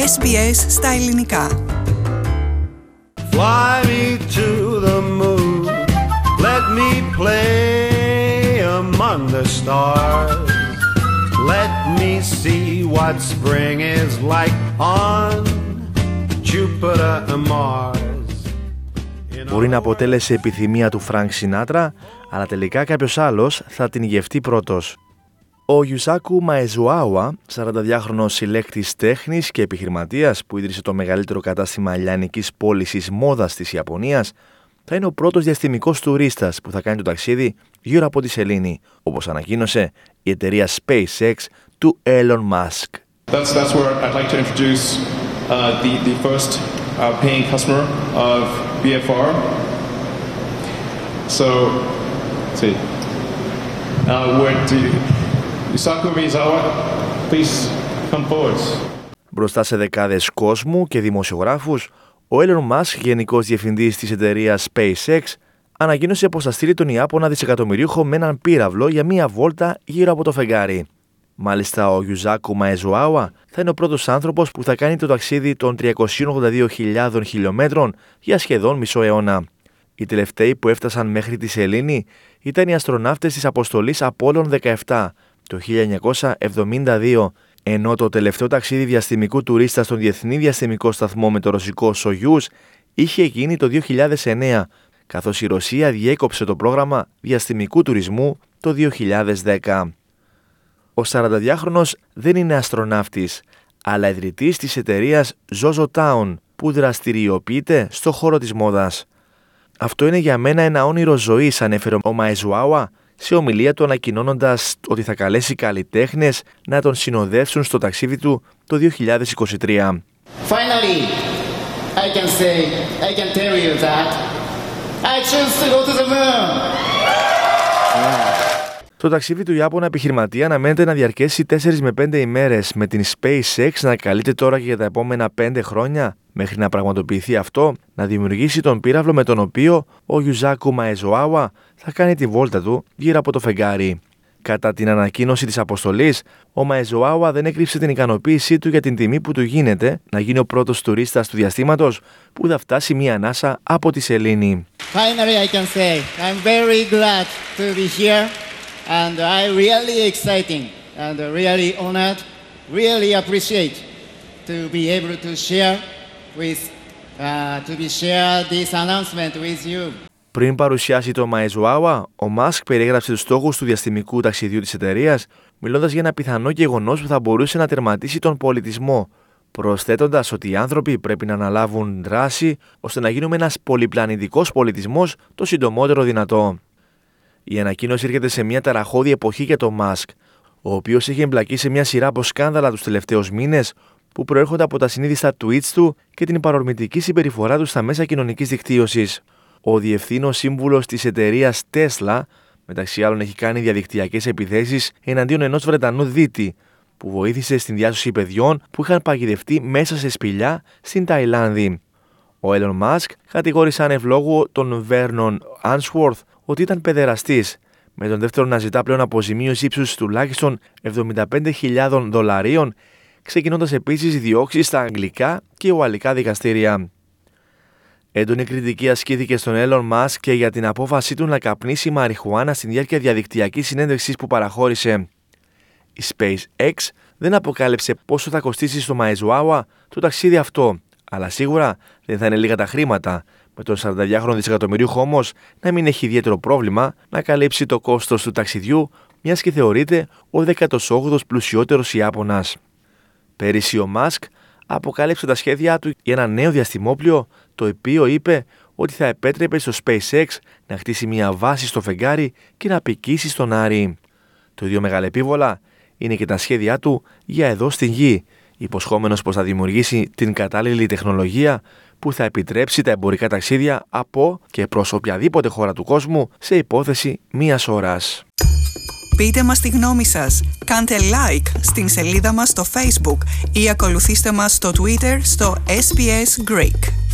SBS στα ελληνικά. Fly me to the moon, let me play among the stars, let me see what spring is like on Jupiter and Mars. Μπορεί να αποτέλεσε επιθυμία του Φρανκ Σινάτρα, αλλά τελικά κάποιος άλλος θα την γευτεί πρώτος. Ο Γιουσάκου Μαεζουάουα, 42χρονος συλλέκτης τέχνης και επιχειρηματίας που ίδρυσε το μεγαλύτερο κατάστημα λιανικής πώλησης μόδας της Ιαπωνίας, θα είναι ο πρώτος διαστημικός τουρίστας που θα κάνει το ταξίδι γύρω από τη σελήνη, όπως ανακοίνωσε η εταιρεία SpaceX του Elon Musk. That's where I'd like to introduce the first paying customer of BFR. So, let's see. Yusaku Maezawa, please come forward. Μπροστά σε δεκάδες κόσμου και δημοσιογράφους, ο Elon Musk, γενικός διευθυντής της εταιρείας SpaceX, ανακοίνωσε πως θα στείλει τον Ιάπωνα δισεκατομμυρίουχο με έναν πύραυλο για μία βόλτα γύρω από το φεγγάρι. Μάλιστα, ο Γιουζάκου Μαεζουάουα θα είναι ο πρώτος άνθρωπος που θα κάνει το ταξίδι των 382.000 χιλιόμετρων για σχεδόν μισό αιώνα. Οι τελευταίοι που έφτασαν μέχρι τη σελήνη ήταν οι αστροναύτες της αποστολής Απόλλων 17 το 1972, ενώ το τελευταίο ταξίδι διαστημικού τουρίστα στον Διεθνή Διαστημικό Σταθμό με το ρωσικό Σογιούς είχε γίνει το 2009, καθώς η Ρωσία διέκοψε το πρόγραμμα διαστημικού τουρισμού το 2010. Ο 42χρονος δεν είναι αστροναύτης, αλλά ιδρυτής της εταιρείας Zozo Town, που δραστηριοποιείται στο χώρο της μόδας. «Αυτό είναι για μένα ένα όνειρο ζωής», ανέφερε ο Μαεζουάουα σε ομιλία του, ανακοινώνοντας ότι θα καλέσει καλλιτέχνες να τον συνοδεύσουν στο ταξίδι του το 2023. Finally, I can tell you that I choose to go to the moon. Το ταξίδι του Ιάπωνα επιχειρηματία αναμένεται να διαρκέσει 4 με 5 ημέρες, με την SpaceX να καλείται τώρα και για τα επόμενα 5 χρόνια, μέχρι να πραγματοποιηθεί αυτό, να δημιουργήσει τον πύραυλο με τον οποίο ο Γιουζάκου Μαεζουάουα θα κάνει τη βόλτα του γύρω από το φεγγάρι. Κατά την ανακοίνωση της αποστολής, ο Μαεζουάουα δεν έκρυψε την ικανοποίησή του για την τιμή που του γίνεται να γίνει ο πρώτος τουρίστας του διαστήματος που θα φτάσει μία ανάσα από τη σελήνη. Finally, I can say I'm very glad to be here. And I really exciting and really honored, really appreciate to be able to share this announcement with you. Πριν παρουσιάσει το Μαεζουάουα, ο Μάσκ περιέγραψε τους στόχους του διαστημικού ταξιδιού της εταιρείας, μιλώντας για ένα πιθανό γεγονός που θα μπορούσε να τερματίσει τον πολιτισμό, προσθέτοντας ότι οι άνθρωποι πρέπει να αναλάβουν δράση ώστε να γίνουμε ένας πολυπλανητικός πολιτισμός το συντομότερο δυνατό. Η ανακοίνωση έρχεται σε μια ταραχώδη εποχή για τον Μάσκ, ο οποίος έχει εμπλακεί σε μια σειρά από σκάνδαλα τους τελευταίους μήνες που προέρχονται από τα συνείδηστα tweets του και την παρορμητική συμπεριφορά του στα μέσα κοινωνικής δικτύωσης. Ο διευθύνων σύμβουλος της εταιρείας Tesla, μεταξύ άλλων, έχει κάνει διαδικτυακές επιθέσεις εναντίον ενός Βρετανού δίτη που βοήθησε στην διάσωση παιδιών που είχαν παγιδευτεί μέσα σε σπηλιά στην Ταϊλάνδη. Ο Elon Musk κατηγόρησε ανευλόγου τον Vernon Answorth ότι ήταν παιδεραστής, με τον δεύτερο να ζητά πλέον αποζημίωση ύψους τουλάχιστον $75,000, ξεκινώντας επίσης διώξεις στα αγγλικά και ουαλικά δικαστήρια. Έντονη κριτική ασκήθηκε στον Elon Musk και για την απόφασή του να καπνίσει μαριχουάνα στην διάρκεια διαδικτυακής συνέντευξης που παραχώρησε. Η SpaceX δεν αποκάλυψε πόσο θα κοστίσει στο Μαεζουάουα το ταξίδι αυτό, αλλά σίγουρα δεν θα είναι λίγα τα χρήματα, με τον 42χρονο δισεκατομμυρίουχο όμως να μην έχει ιδιαίτερο πρόβλημα να καλύψει το κόστος του ταξιδιού, μιας και θεωρείται ο 18ος πλουσιότερος Ιάπωνας. Πέρυσι ο Μάσκ αποκάλυψε τα σχέδιά του για ένα νέο διαστημόπλιο, το οποίο είπε ότι θα επέτρεπε στο SpaceX να χτίσει μια βάση στο φεγγάρι και να πικήσει στον Άρη. Το ίδιο μεγαλεπίβολα είναι και τα σχέδιά του για εδώ στην Γη, υποσχόμενος πως θα δημιουργήσει την κατάλληλη τεχνολογία που θα επιτρέψει τα εμπορικά ταξίδια από και προς οποιαδήποτε χώρα του κόσμου σε υπόθεση μίας ώρας. Πείτε μας τη γνώμη σας, κάντε like στην σελίδα μας στο Facebook ή ακολουθήστε μας στο Twitter στο SBS Greek.